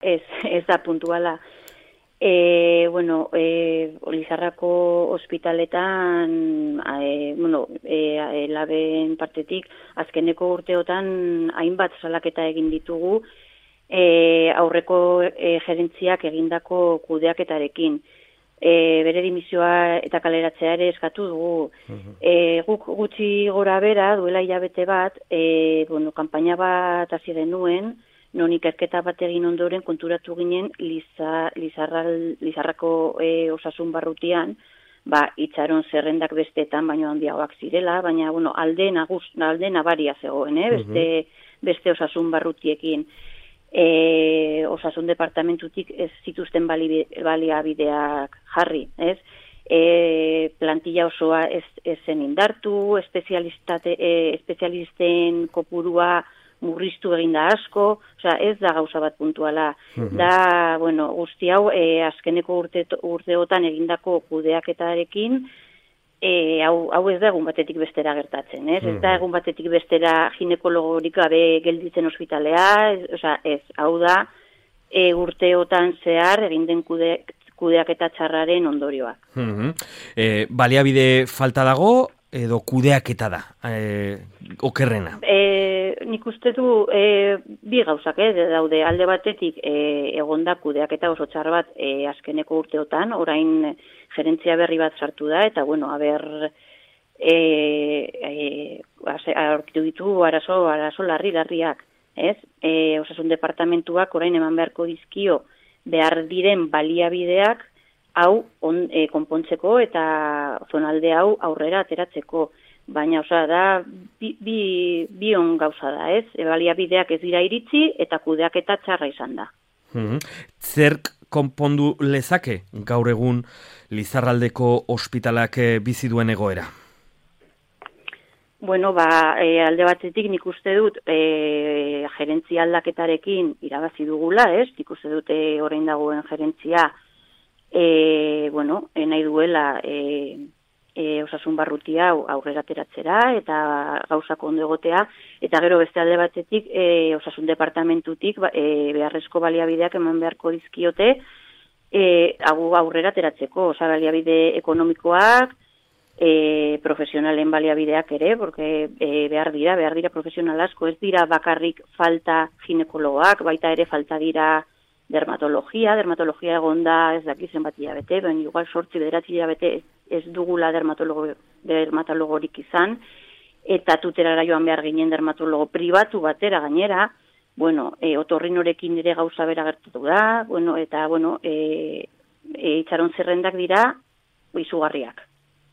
Ez da puntuala. Lizarrako ospitaletan, laben partetik, azkeneko urteotan hainbat salaketa egin ditugu, aurreko gerentziak egindako kudeaketarekin. Bere dimisioa eta kaleratzea ere eskatu dugu. Guk gutxi gora bera, duela hilabete bat, kanpaina bat hasi genuen, non ikerketa bat egin ondoren konturatu ginen Lizarrako osasun barrutian, itxaron zerrendak besteetan baino handiagoak zirela, baina alde nabaria zegoen, beste osasun barrutiekin. Osasun departamentutik ez zituzten baliabideak jarri, ez? Plantilla osoa ez zen indartu, espezialisten kopurua murriztu egin da asko, ez da gauza bat puntuala. Da, guzti hau, azkeneko urteotan egindako kudeaketarekin, hau ez da egun batetik bestera gertatzen, ez? Ez da egun batetik bestera ginekologorik gabe gelditzen ospitalea, ez, hau da urteotan zehar egin den kudeaketa txarraren ondorioak. Baliabide falta dago, edo kudeaketa da, okerrena? Nik uste du bi gauzak daude, alde batetik egonda kudeaketa oso txar bat azkeneko urteotan, orain gerentzia berri bat sartu da, eta aurkitu ditu arazo larriak, ez? Osasun departamentuak orain eman beharko dizkio behar diren baliabideak hau konpontzeko eta zonalde hau aurrera ateratzeko. Baina, da, bi on gauza da, ez? Baliabideak ez dira iritsi eta kudeaketa txarra izan da. Zerk konpondu lezake gaur egun Lizarraldeko ospitalak bizi duen egoera? Alde batetik nik uste dut gerentzia aldaketarekin irabazi dugula, ez? Nik uste dut orain dagoen gerentzia nahi duela osasun barruti hau aurrera ateratzera eta gauzak ondo egotea, eta gero beste alde batetik osasun departamentutik beharrezko baliabideak eman beharko dizkiote aurrera ateratzeko, baliabide ekonomikoak, profesionalen baliabideak ere, porque behar dira profesional asko, ez dira bakarrik falta ginekologoak, baita ere falta dira dermatologia egonda ez dakizen bat hilabete, baina igual 8-9 hilabete ez dugula dermatologorik izan, eta tuterara joan behar ginen dermatologo pribatu batera gainera, otorrinorekin ere gauza bera gertatu da, itxaron zerrendak dira izugarriak.